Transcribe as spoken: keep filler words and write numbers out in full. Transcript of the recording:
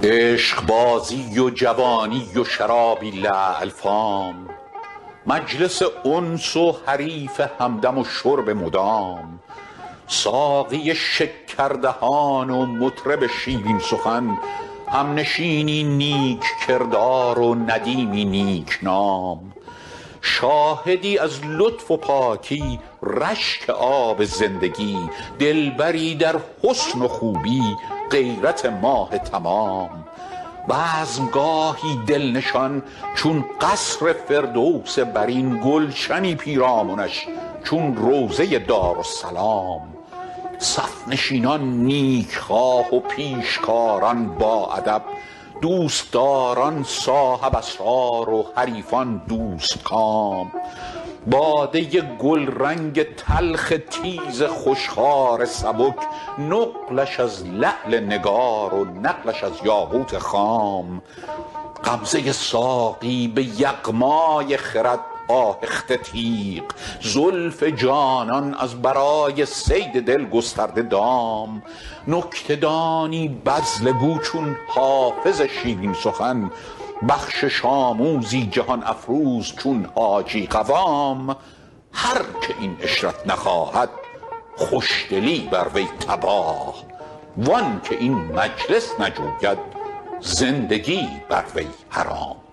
عشق بازی و جوانی و شرابی لعل فام، مجلس انس و حریف همدم و شرب مدام، ساقی شکردهان و مطرب شیرین سخن، همنشینی نیک کردار و ندیمی نیک نام، شاهدی از لطف و پاکی رشک آب زندگی، دلبری در حسن و خوبی غیرت ماه تمام، بزمگاهی دلنشان چون قصر فردوس برین، گلشنی پیرامنش چون روضه دارالسلام، صف نشینان نیکخواه و پیشکاران با ادب، دوستداران صاحب اسرار و حریفان دوستکام، باده گلرنگ تلخ تیز خوشخوار سبک، نقلش از لعل نگار و نقلش از یاقوت خام، غمزه ساقی به یغمای خرد آهخته تیغ، زلف جانان از برای صید دل گسترده دام، نکته دانی بذل گو چون حافظ شیرین سخن، بخشش آموزی جهان افروز چون حاجی قوام، هر که این عشرت نخواهد خوشدلی بر وی تباه، وان که این مجلس نجوید زندگی بر وی حرام.